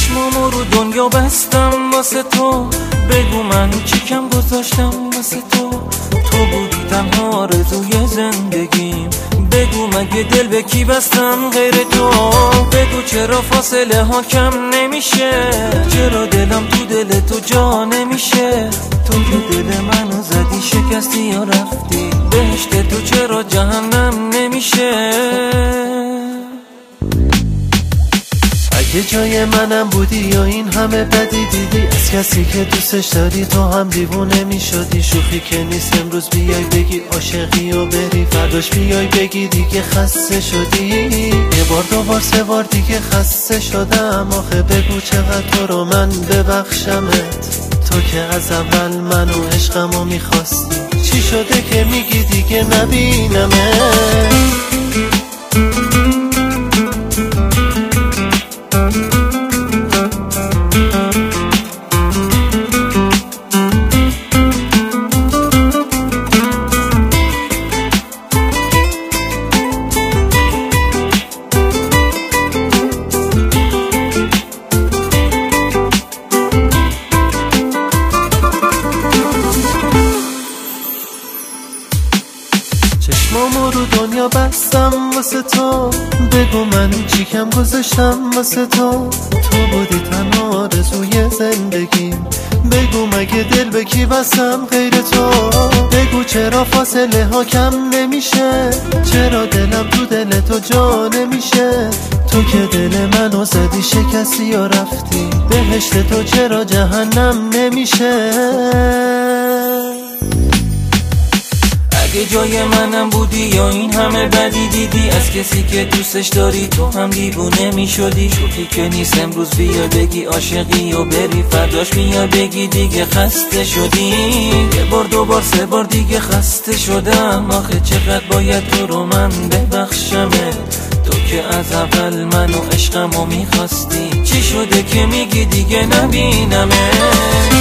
چشمامو رو دنیا بستم واسه تو، بگو من چی کم گذاشتم واسه تو. تو بودی تنها آرزوی زندگیم، بگو مگه دل به کی بستم غیر تو. بگو چرا فاصله ها کم نمیشه، چرا دلم تو دل تو جا نمیشه. تو که دل منو زدی شکستی یا رفتی، بهشت تو چرا جهنم نمیشه. اگه جای منم بودی یا این همه بدی دیدی، از کسی که دوستش داری تو هم دیوونه میشدی. شوخی که نیست امروز بیای بگی عاشقی و بری، فرداش بیای بگی دیگه خسته شدی. یه بار دو بار سه بار دیگه خسته شدم. آخه بگو چقدر تو رو من ببخشمت، تو که از اول منو عشقمو میخواستی. چی شده که میگی دیگه نبینمت؟ چشمامو رو دنیا بستم واسه تو، بگو من چی کم گذاشتم واسه تو. تو بودی تنها آرزوی زندگیم، بگو مگه دل به کی بستم غیر تو. بگو چرا فاصله ها کم نمیشه، چرا دلم تو دل تو جا نمیشه. تو که دل منو زدی شکستی یا رفتی، بهشت تو چرا جهنم نمیشه. اگه جای منم بودی یا این همه بدی دیدی، از کسی که دوستش داری تو هم دیوونه میشدی. شوخی که نیست امروز بیا بگی عاشقی و بری، فرداش بیا بگی دیگه خسته شدی. یه بار دو بار سه بار دیگه خسته شدم. آخه چقدر باید تو رو من ببخشمت، تو که از اول منو عشقمو میخواستی. چی شده که میگی دیگه نبینمت؟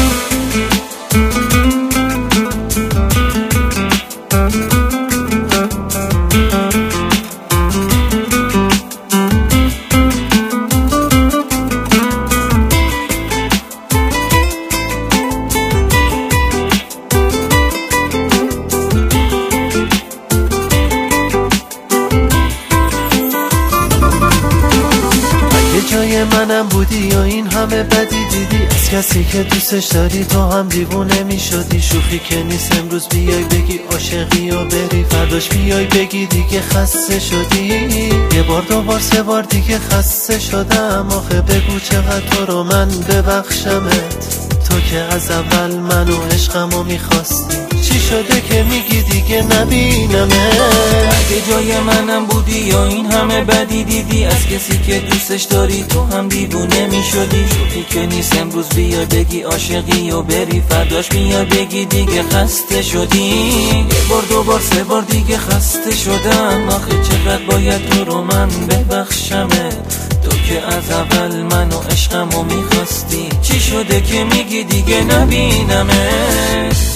جای منم بودی یا این همه بدی دیدی، از کسی که دوستش داری تو هم دیوونه میشدی. شوخی که نیست امروز بیای بگی عاشقی و بری، فرداش بیای بگی دیگه خسته شدی. یه بار دو بار سه بار دیگه خسته شدم. آخه بگو چقدر تو رو من ببخشمت، تو که از اول منو عشقمو میخواستی. چی شده که میگی دیگه نبینمت؟ اگه جای منم بودی یا این همه بدی دیدی، از کسی که دوستش داری تو هم دیوونه میشدی. شوخی که نیست امروز بیا بگی عاشقی و بری، فرداش بیا بگی دیگه خسته شدی. یه بار دو بار سه بار دیگه خسته شدم. آخه چقدر باید تو رو من ببخشمت، تو که از اول منو عشقمو میخواستی. چی شده که میگی دیگه نبینمت؟